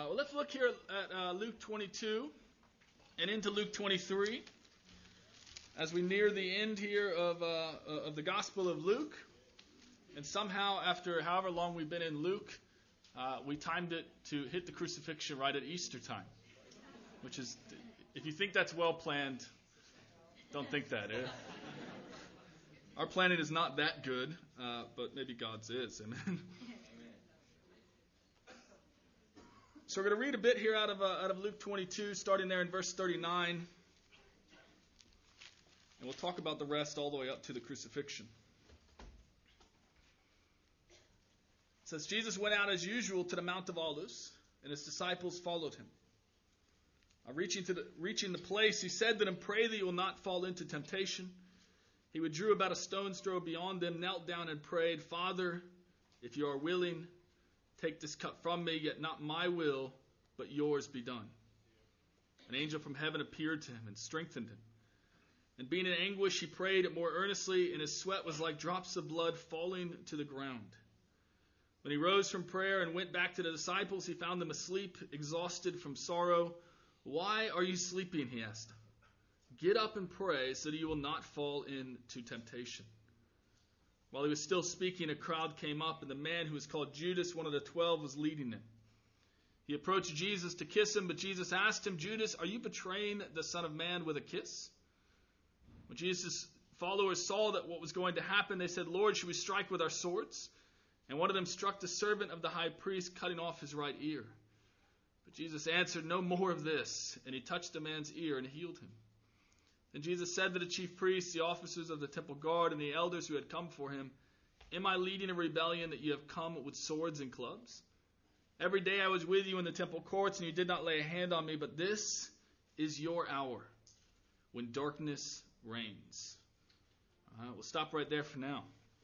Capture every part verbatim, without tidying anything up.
well, let's look here at uh, Luke twenty-two and into Luke twenty-three as we near the end here of uh, of the Gospel of Luke. And somehow, after however long we've been in Luke, uh, we timed it to hit the crucifixion right at Easter time. Which is, if you think that's well planned, don't think that. Eh? Our planning is not that good, uh, but maybe God's is. Amen. So we're going to read a bit here out of uh, out of Luke twenty-two, starting there in verse thirty-nine, and we'll talk about the rest all the way up to the crucifixion. It says, Jesus went out as usual to the Mount of Olives, and his disciples followed him. Uh, reaching to the reaching the place, he said to them, "Pray that you will not fall into temptation." He withdrew about a stone's throw beyond them, knelt down and prayed, "Father, if you are willing, take this cup from me, yet not my will, but yours be done." An angel from heaven appeared to him and strengthened him. And being in anguish, he prayed more earnestly, and his sweat was like drops of blood falling to the ground. When he rose from prayer and went back to the disciples, he found them asleep, exhausted from sorrow. "Why are you sleeping?" he asked them. "Get up and pray so that you will not fall into temptation." While he was still speaking, a crowd came up, and the man who was called Judas, one of the twelve, was leading them. He approached Jesus to kiss him, but Jesus asked him, "Judas, are you betraying the Son of Man with a kiss?" When Jesus' followers saw that what was going to happen, they said, "Lord, should we strike with our swords?" And one of them struck the servant of the high priest, cutting off his right ear. But Jesus answered, "No more of this." And he touched the man's ear and healed him. Then Jesus said to the chief priests, the officers of the temple guard, and the elders who had come for him, "Am I leading a rebellion that you have come with swords and clubs? Every day I was with you in the temple courts, and you did not lay a hand on me, but this is your hour when darkness reigns." All right, we'll stop right there for now.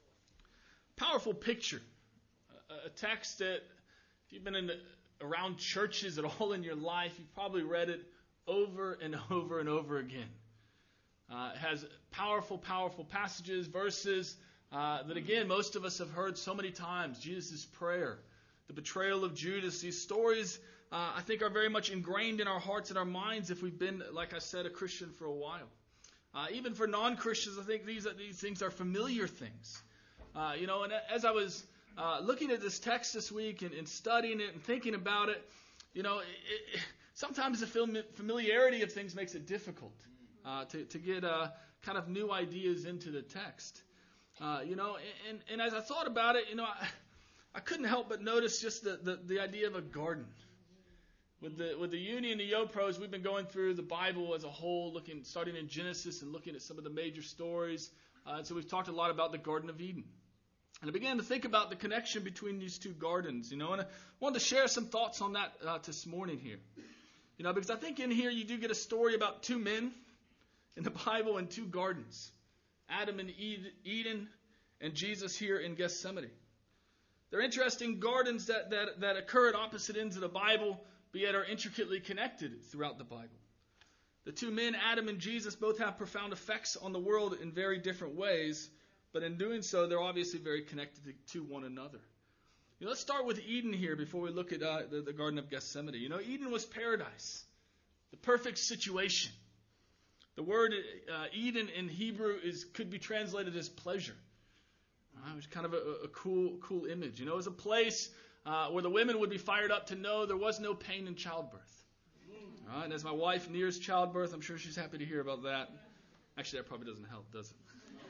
Powerful picture. A, a text that, if you've been in the, around churches at all in your life, you've probably read it over and over and over again. Uh, it has powerful, powerful passages, verses uh, that, again, most of us have heard so many times. Jesus' prayer, the betrayal of Judas. These stories, uh, I think, are very much ingrained in our hearts and our minds if we've been, like I said, a Christian for a while. Uh, even for non-Christians, I think these, these things are familiar things. Uh, you know, and as I was uh, looking at this text this week and, and studying it and thinking about it, you know, it, it, sometimes the familiarity of things makes it difficult. Uh, to, to get uh, kind of new ideas into the text. Uh, you know, and, and as I thought about it, you know, I, I couldn't help but notice just the, the, the idea of a garden. With the with the Uni and the Yo-Pros, we've been going through the Bible as a whole, looking, starting in Genesis and looking at some of the major stories. Uh, and so we've talked a lot about the Garden of Eden. And I began to think about the connection between these two gardens, you know, and I wanted to share some thoughts on that uh, this morning here. You know, because I think in here you do get a story about two men in the Bible in two gardens, Adam and Eden, and Jesus here in Gethsemane. They're interesting gardens that, that, that occur at opposite ends of the Bible, but yet are intricately connected throughout the Bible. The two men, Adam and Jesus, both have profound effects on the world in very different ways, but in doing so, they're obviously very connected to, to one another. You know, let's start with Eden here before we look at uh, the, the Garden of Gethsemane. You know, Eden was paradise, the perfect situation. The word uh, Eden in Hebrew is could be translated as pleasure. Uh, it was kind of a, a cool, cool image. You know, it was a place uh, where the women would be fired up to know there was no pain in childbirth. All right, and as my wife nears childbirth, I'm sure she's happy to hear about that. Actually, that probably doesn't help, does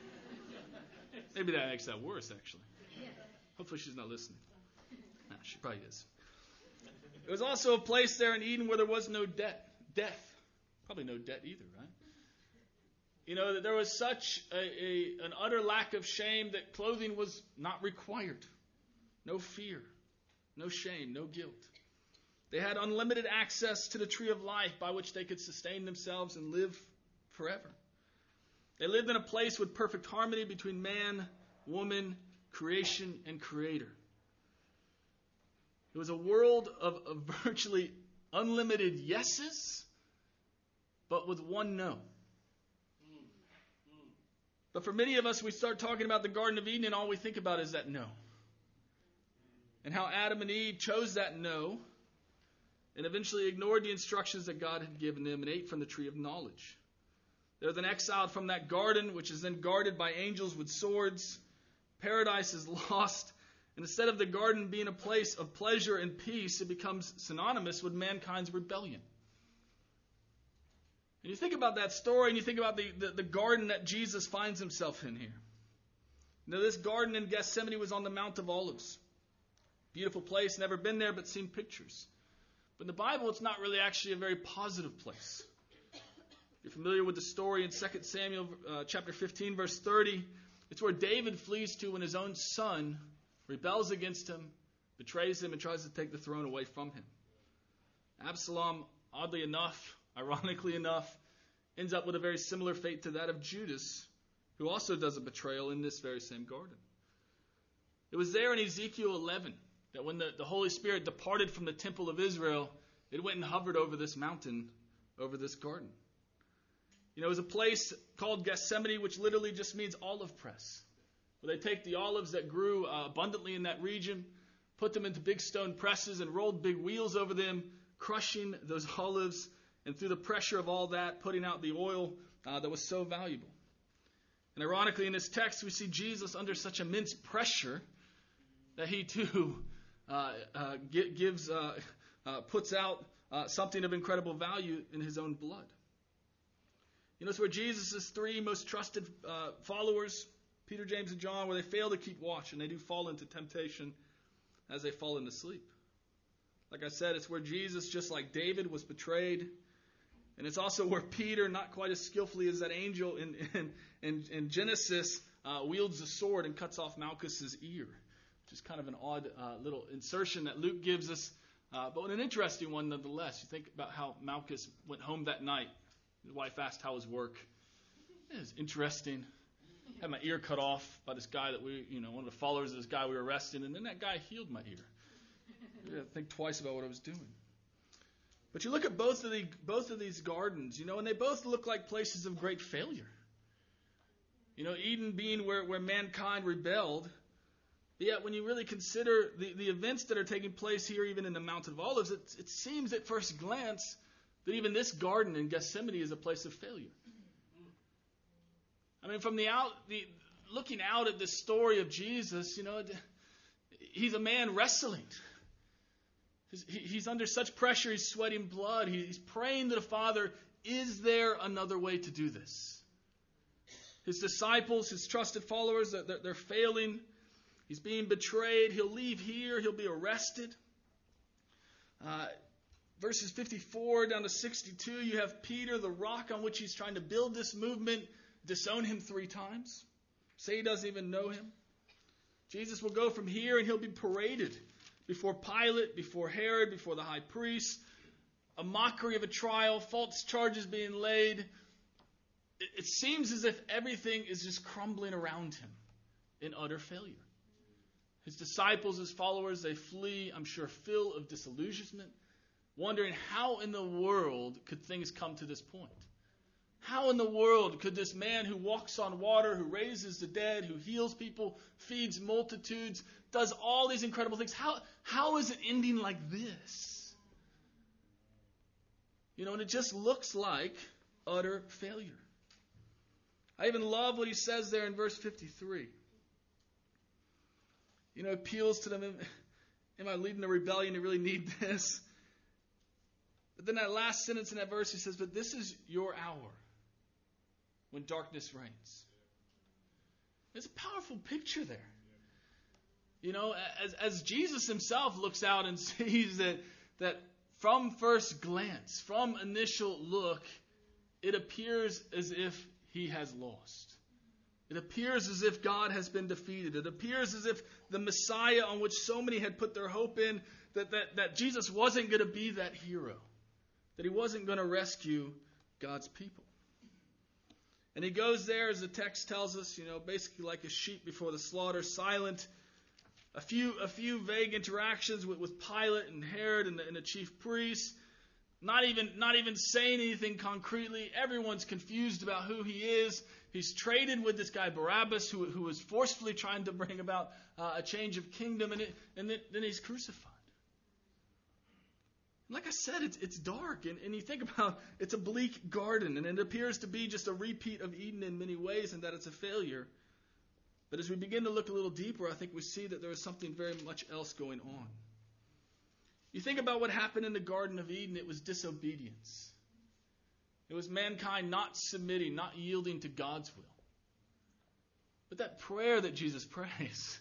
it? Maybe that makes that worse, actually. Hopefully she's not listening. No, she probably is. It was also a place there in Eden where there was no debt, death. Probably no debt either, right? You know, that there was such a, a, an utter lack of shame that clothing was not required. No fear, no shame, no guilt. They had unlimited access to the tree of life by which they could sustain themselves and live forever. They lived in a place with perfect harmony between man, woman, creation, and creator. It was a world of, of virtually unlimited yeses, but with one no. But for many of us, we start talking about the Garden of Eden, and all we think about is that no. And how Adam and Eve chose that no. and eventually ignored the instructions that God had given them and ate from the tree of knowledge. They're then exiled from that garden, which is then guarded by angels with swords. Paradise is lost, and instead of the garden being a place of pleasure and peace, it becomes synonymous with mankind's rebellion. And you think about that story, and you think about the, the, the garden that Jesus finds himself in here. Now, this garden in Gethsemane was on the Mount of Olives. Beautiful place, never been there, but seen pictures. But in the Bible, it's not really actually a very positive place. You're familiar with the story in Second Samuel uh, chapter fifteen, verse thirty. It's where David flees to when his own son rebels against him, betrays him, and tries to take the throne away from him. Absalom, oddly enough, ironically enough, ends up with a very similar fate to that of Judas, who also does a betrayal in this very same garden. It was there in Ezekiel eleven that when the, the Holy Spirit departed from the temple of Israel, it went and hovered over this mountain, over this garden. You know, it was a place called Gethsemane, which literally just means olive press, where they take the olives that grew uh, abundantly in that region, put them into big stone presses and rolled big wheels over them, crushing those olives, and through the pressure of all that, putting out the oil uh, that was so valuable. And ironically, in this text, we see Jesus under such immense pressure that he too uh, uh, gives, uh, uh, puts out uh, something of incredible value in his own blood. You know, it's where Jesus' three most trusted uh, followers, Peter, James, and John, where they fail to keep watch and they do fall into temptation as they fall into sleep. Like I said, it's where Jesus, just like David, was betrayed. And it's also where Peter, not quite as skillfully as that angel in, in, in, in Genesis, uh, wields a sword and cuts off Malchus's ear, which is kind of an odd uh, little insertion that Luke gives us, uh, but an interesting one nonetheless. You think about how Malchus went home that night. His wife asked how his work. It was interesting. I had my ear cut off by this guy that we, you know, one of the followers of this guy we were arresting, and then that guy healed my ear. I had to think twice about what I was doing. But you look at both of the both of these gardens, you know, and they both look like places of great failure. You know, Eden being where, where mankind rebelled. But yet, when you really consider the, the events that are taking place here, even in the Mount of Olives, it, it seems at first glance that even this garden in Gethsemane is a place of failure. I mean, from the out, the looking out at this story of Jesus, you know, he's a man wrestling. He's, he's under such pressure, he's sweating blood. He's praying to the Father, is there another way to do this? His disciples, his trusted followers, they're, they're failing. He's being betrayed. He'll leave here. He'll be arrested. Uh, verses fifty-four down to sixty-two, you have Peter, the rock on which he's trying to build this movement, disown him three times. Say he doesn't even know him. Jesus will go from here and he'll be paraded before Pilate, before Herod, before the high priest. A mockery of a trial, false charges being laid. It, it seems as if everything is just crumbling around him in utter failure. His disciples, his followers, they flee, I'm sure, full of disillusionment, wondering how in the world could things come to this point? How in the world could this man who walks on water, who raises the dead, who heals people, feeds multitudes, does all these incredible things, how, how is it ending like this? You know, and it just looks like utter failure. I even love what he says there in verse fifty-three. You know, appeals to them, am I leading a rebellion to really need this? But then that last sentence in that verse, he says, but this is your hour when darkness reigns. There's a powerful picture there. You know, as, as Jesus himself looks out and sees that, that from first glance, from initial look, it appears as if he has lost. It appears as if God has been defeated. It appears as if the Messiah on which so many had put their hope in, that, that, that Jesus wasn't going to be that hero, that he wasn't going to rescue God's people. And he goes there, as the text tells us, you know, basically like a sheep before the slaughter, silent. A few a few vague interactions with, with Pilate and Herod and the, and the chief priests. Not even, not even saying anything concretely. Everyone's confused about who he is. He's traded with this guy Barabbas, who, who was forcefully trying to bring about uh, a change of kingdom, and, it, and then, then he's crucified. Like I said, it's it's dark, and, and you think about it's a bleak garden, and it appears to be just a repeat of Eden in many ways, and that it's a failure. But as we begin to look a little deeper, I think we see that there is something very much else going on. You think about what happened in the Garden of Eden, it was disobedience. It was mankind not submitting, not yielding to God's will. But that prayer that Jesus prays,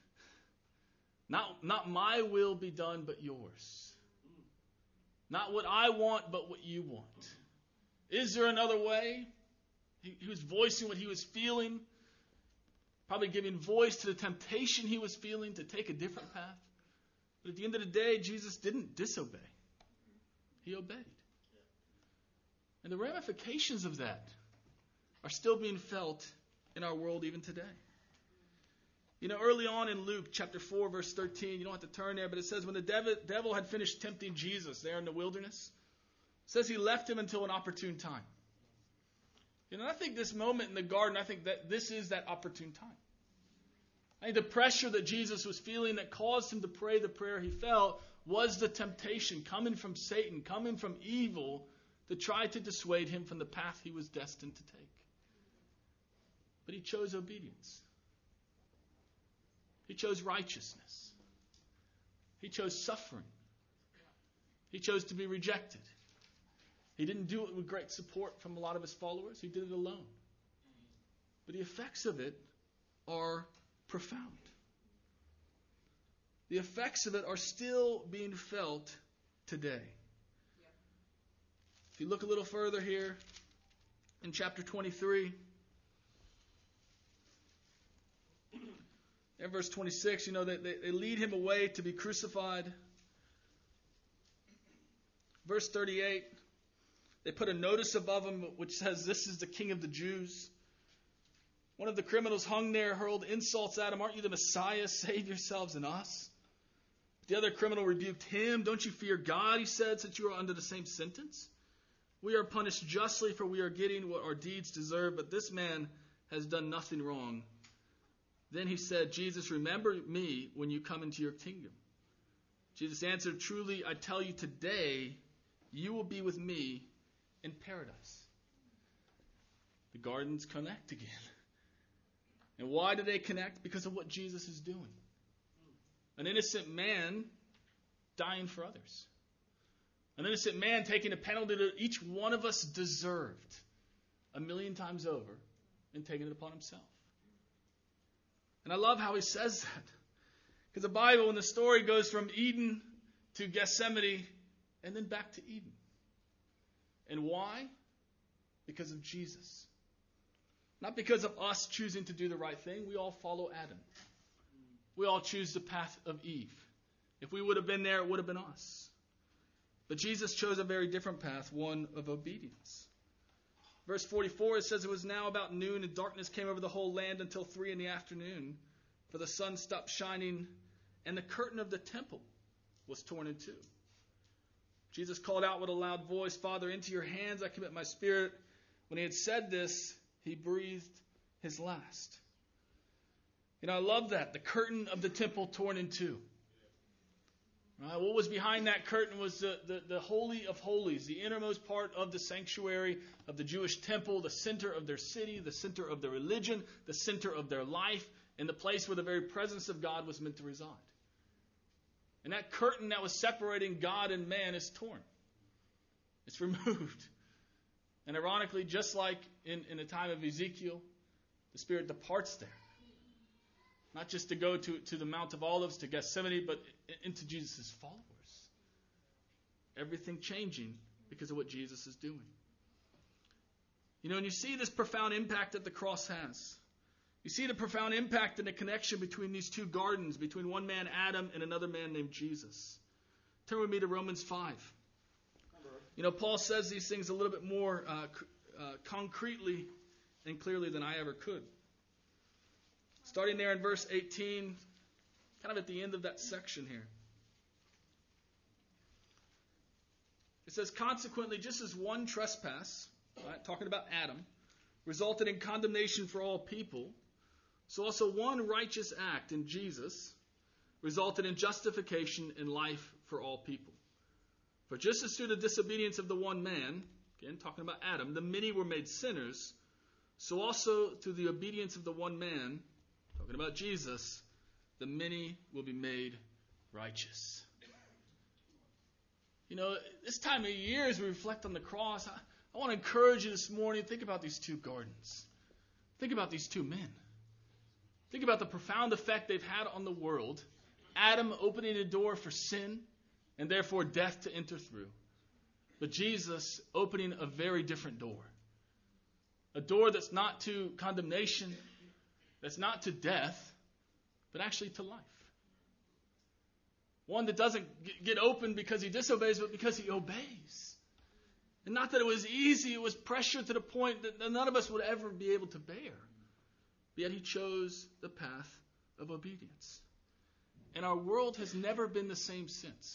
not, not my will be done, but yours. Not what I want, but what you want. Is there another way? He, he was voicing what he was feeling, probably giving voice to the temptation he was feeling to take a different path. But at the end of the day, Jesus didn't disobey. He obeyed. And the ramifications of that are still being felt in our world even today. You know, early on in Luke chapter four, verse thirteen, you don't have to turn there, but it says when the devil, devil had finished tempting Jesus there in the wilderness, it says he left him until an opportune time. You know, I think this moment in the garden, I think that this is that opportune time. I think the pressure that Jesus was feeling that caused him to pray the prayer he felt was the temptation coming from Satan, coming from evil, to try to dissuade him from the path he was destined to take. But he chose obedience. He chose righteousness. He chose suffering. He chose to be rejected. He didn't do it with great support from a lot of his followers. He did it alone. But the effects of it are profound. The effects of it are still being felt today. If you look a little further here in chapter twenty-three, in verse twenty-six, you know, they, they, they lead him away to be crucified. Verse thirty-eight, they put a notice above him which says, "This is the King of the Jews." One of the criminals hung there hurled insults at him. "Aren't you the Messiah? Save yourselves and us." The other criminal rebuked him. "Don't you fear God," he said, "since you are under the same sentence? We are punished justly, for we are getting what our deeds deserve, but this man has done nothing wrong." Then he said, "Jesus, remember me when you come into your kingdom." Jesus answered, "Truly, I tell you, today you will be with me in paradise." The gardens connect again. And why do they connect? Because of what Jesus is doing. An innocent man dying for others. An innocent man taking a penalty that each one of us deserved a million times over and taking it upon himself. And I love how he says that. Because the Bible in the story goes from Eden to Gethsemane and then back to Eden. And why? Because of Jesus. Not because of us choosing to do the right thing. We all follow Adam. We all choose the path of Eve. If we would have been there, it would have been us. But Jesus chose a very different path, one of obedience. Verse forty-four, it says, "It was now about noon, and darkness came over the whole land until three in the afternoon. For the sun stopped shining, and the curtain of the temple was torn in two." Jesus called out with a loud voice, "Father, into your hands I commit my spirit." When he had said this, he breathed his last. You know, I love that. The curtain of the temple torn in two. Right, what was behind that curtain was the, the, the Holy of Holies, the innermost part of the sanctuary of the Jewish temple, the center of their city, the center of their religion, the center of their life, and the place where the very presence of God was meant to reside. And that curtain that was separating God and man is torn. It's removed. And ironically, just like in, in the time of Ezekiel, the Spirit departs there. Not just to go to, to the Mount of Olives, to Gethsemane, but into Jesus' followers. Everything changing because of what Jesus is doing. You know, and you see this profound impact that the cross has. You see the profound impact and the connection between these two gardens, between one man, Adam, and another man named Jesus. Turn with me to Romans five. You know, Paul says these things a little bit more uh, uh, concretely and clearly than I ever could. Starting there in verse eighteen, kind of at the end of that section here. It says, "Consequently, just as one trespass," right, talking about Adam, "resulted in condemnation for all people, so also one righteous act in Jesus resulted in justification and life for all people. For just as through the disobedience of the one man, again talking about Adam, the many were made sinners, so also through the obedience of the one man, talking about Jesus, the many will be made righteous. You know, this time of year as we reflect on the cross, I, I want to encourage you this morning, think about these two gardens. Think about these two men. Think about the profound effect they've had on the world. Adam opening a door for sin and therefore death to enter through. But Jesus opening a very different door. A door that's not to condemnation, that's not to death, but actually to life. One that doesn't get open because he disobeys, but because he obeys. And not that it was easy, it was pressure to the point that none of us would ever be able to bear. Yet he chose the path of obedience. And our world has never been the same since.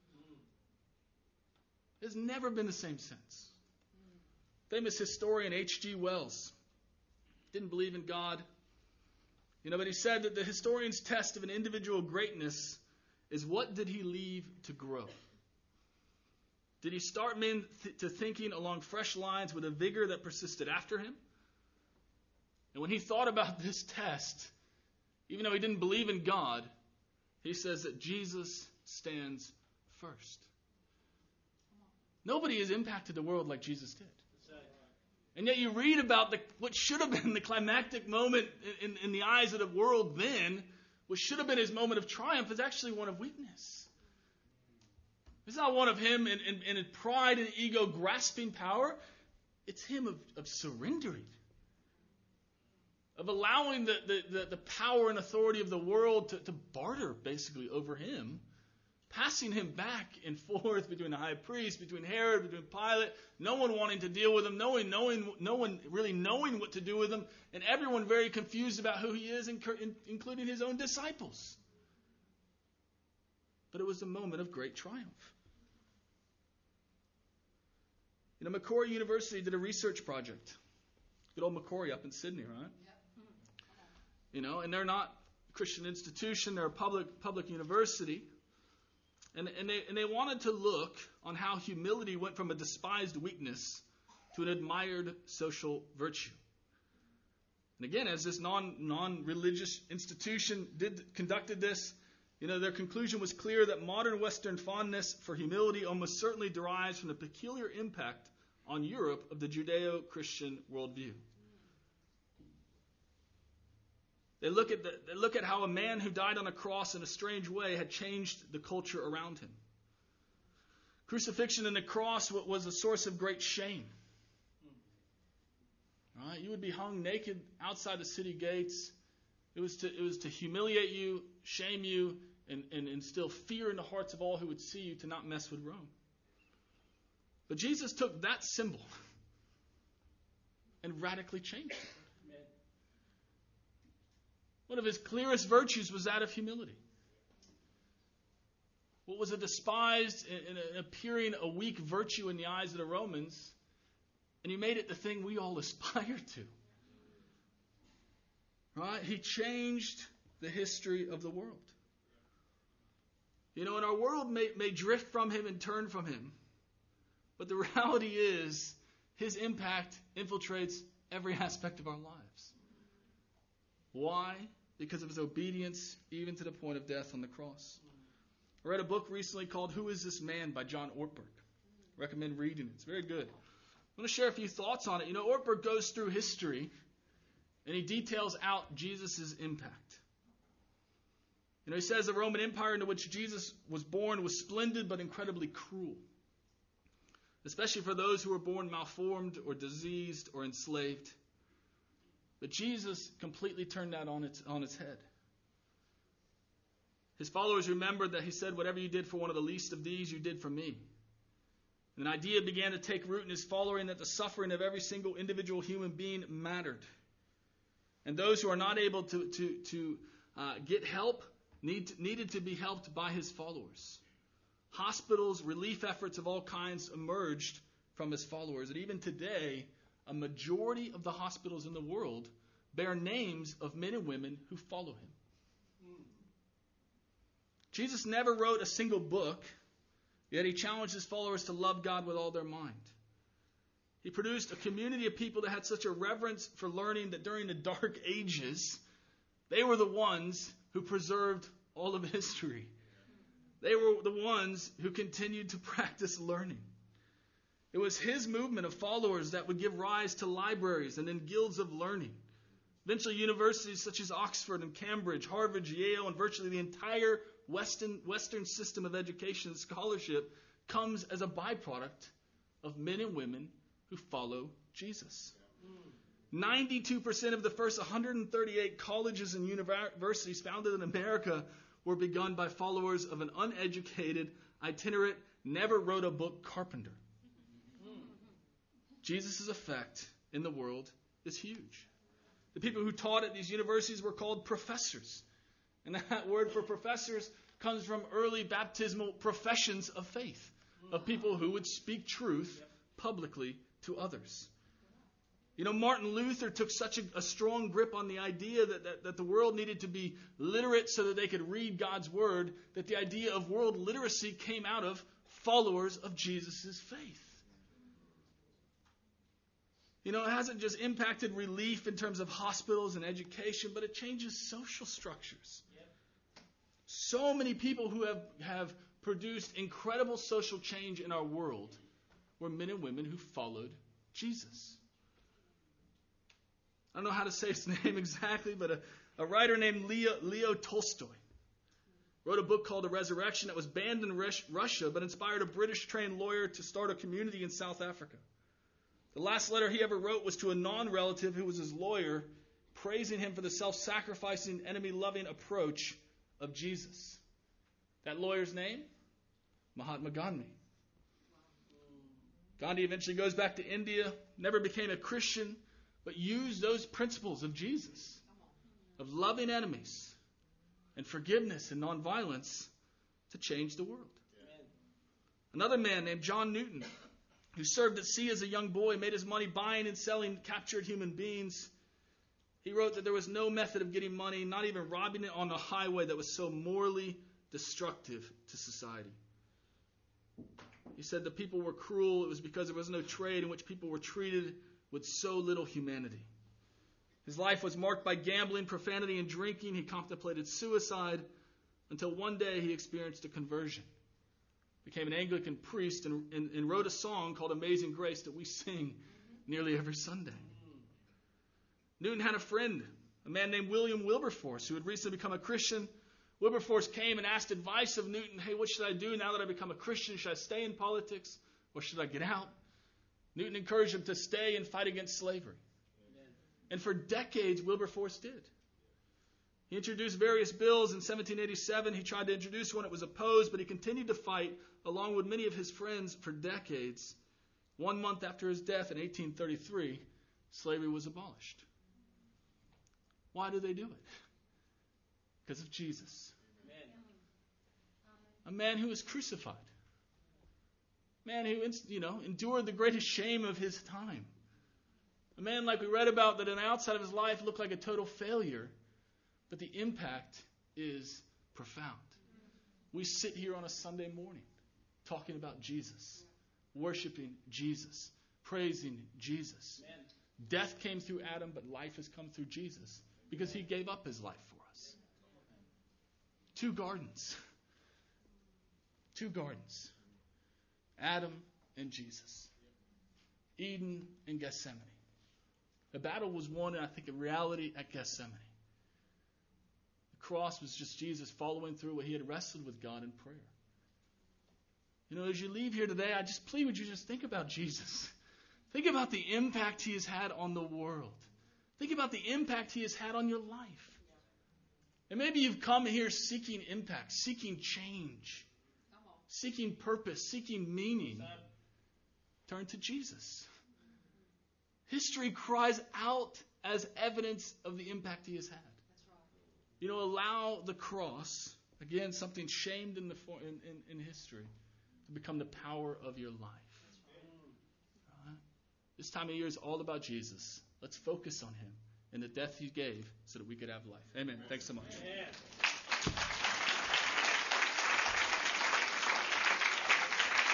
It's never been the same since. Famous historian H G Wells didn't believe in God. You know, but he said that the historian's test of an individual greatness is what did he leave to grow? Did he start men th- to thinking along fresh lines with a vigor that persisted after him? And when he thought about this test, even though he didn't believe in God, he says that Jesus stands first. Nobody has impacted the world like Jesus did. And yet you read about the, what should have been the climactic moment in, in, in the eyes of the world then, what should have been his moment of triumph, is actually one of weakness. It's not one of him in, in, in pride and ego grasping power. It's him of, of surrendering. Of allowing the, the, the, the power and authority of the world to, to barter basically over him. Passing him back and forth between the high priest, between Herod, between Pilate, no one wanting to deal with him, no one, knowing, no one really knowing what to do with him, and everyone very confused about who he is, including his own disciples. But it was a moment of great triumph. You know, Macquarie University did a research project. Good old Macquarie up in Sydney, right? Yep. You know, and they're not a Christian institution, they're a public public university. And, and, they, and they wanted to look on how humility went from a despised weakness to an admired social virtue. And again, as this non, non-religious institution did conducted this, you know, their conclusion was clear that modern Western fondness for humility almost certainly derives from the peculiar impact on Europe of the Judeo-Christian worldview. They look at the, they look at how a man who died on a cross in a strange way had changed the culture around him. Crucifixion and the cross was a source of great shame. Right? You would be hung naked outside the city gates. It was to, it was to humiliate you, shame you, and, and instill fear in the hearts of all who would see you to not mess with Rome. But Jesus took that symbol and radically changed it. One of his clearest virtues was that of humility. What was a despised and appearing a weak virtue in the eyes of the Romans, and he made it the thing we all aspire to. Right? He changed the history of the world. You know, and our world may, may drift from him and turn from him, but the reality is his impact infiltrates every aspect of our lives. Why? Because of his obedience, even to the point of death on the cross. I read a book recently called Who Is This Man by John Ortberg. I recommend reading it. It's very good. I'm going to share a few thoughts on it. You know, Ortberg goes through history and he details out Jesus' impact. You know, he says the Roman Empire into which Jesus was born was splendid but incredibly cruel, especially for those who were born malformed or diseased or enslaved. But Jesus completely turned that on its, on its head. His followers remembered that he said, whatever you did for one of the least of these, you did for me. And an idea began to take root in his following that the suffering of every single individual human being mattered. And those who are not able to, to, to uh, get help need, needed to be helped by his followers. Hospitals, relief efforts of all kinds emerged from his followers. And even today, a majority of the hospitals in the world bear names of men and women who follow him. Jesus never wrote a single book, Yet he challenged his followers to love God with all their mind. He produced a community of people that had such a reverence for learning that during the Dark Ages, they were the ones who preserved all of history. They were the ones who continued to practice learning. It was his movement of followers that would give rise to libraries and then guilds of learning. Eventually, universities such as Oxford and Cambridge, Harvard, Yale, and virtually the entire Western, Western system of education and scholarship comes as a byproduct of men and women who follow Jesus. ninety-two percent of the first one hundred thirty-eight colleges and universities founded in America were begun by followers of an uneducated, itinerant, never wrote a book carpenter. Jesus' effect in the world is huge. The people who taught at these universities were called professors. And that word for professors comes from early baptismal professions of faith, of people who would speak truth publicly to others. You know, Martin Luther took such a, a strong grip on the idea that, that, that the world needed to be literate so that they could read God's word, that the idea of world literacy came out of followers of Jesus' faith. You know, it hasn't just impacted relief in terms of hospitals and education, but it changes social structures. Yep. So many people who have, have produced incredible social change in our world were men and women who followed Jesus. I don't know how to say his name exactly, but a, a writer named Leo, Leo Tolstoy wrote a book called The Resurrection that was banned in Russia, but inspired a British-trained lawyer to start a community in South Africa. The last letter he ever wrote was to a non-relative who was his lawyer, praising him for the self-sacrificing, enemy-loving approach of Jesus. That lawyer's name? Mahatma Gandhi. Gandhi eventually goes back to India, never became a Christian, but used those principles of Jesus, of loving enemies and forgiveness and nonviolence to change the world. Amen. Another man named John Newton, who served at sea as a young boy, made his money buying and selling captured human beings. He wrote that there was no method of getting money, not even robbing it on the highway, that was so morally destructive to society. He said the people were cruel. It was because there was no trade in which people were treated with so little humanity. His life was marked by gambling, profanity, and drinking. He contemplated suicide until one day he experienced a conversion. Became an Anglican priest and, and, and wrote a song called Amazing Grace that we sing nearly every Sunday. Newton had a friend, a man named William Wilberforce, who had recently become a Christian. Wilberforce came and asked advice of Newton. Hey, what should I do now that I've become a Christian? Should I stay in politics or should I get out? Newton encouraged him to stay and fight against slavery. Amen. And for decades, Wilberforce did. He introduced various bills. In seventeen eighty-seven, he tried to introduce one that was opposed, but he continued to fight along with many of his friends for decades. One month after his death in eighteen thirty-three, slavery was abolished. Why did they do it? Because of Jesus. Amen. A man who was crucified. A man who, you know, endured the greatest shame of his time. A man, like we read about, that on the outside of his life looked like a total failure. But the impact is profound. We sit here on a Sunday morning talking about Jesus, worshiping Jesus, praising Jesus. Amen. Death came through Adam, but life has come through Jesus because he gave up his life for us. Two gardens. Two gardens. Adam and Jesus. Eden and Gethsemane. The battle was won, I think, in reality at Gethsemane. Cross was just Jesus following through what he had wrestled with God in prayer. You know, as you leave here today, I just plead, would you just think about Jesus? Think about the impact he has had on the world. Think about the impact he has had on your life. And maybe you've come here seeking impact, seeking change, seeking purpose, seeking meaning. Turn to Jesus. History cries out as evidence of the impact he has had. You know, allow the cross, again, something shamed in, the in, in, in history, to become the power of your life. Right? This time of year is all about Jesus. Let's focus on him and the death he gave so that we could have life. Amen. Thanks so much. Amen.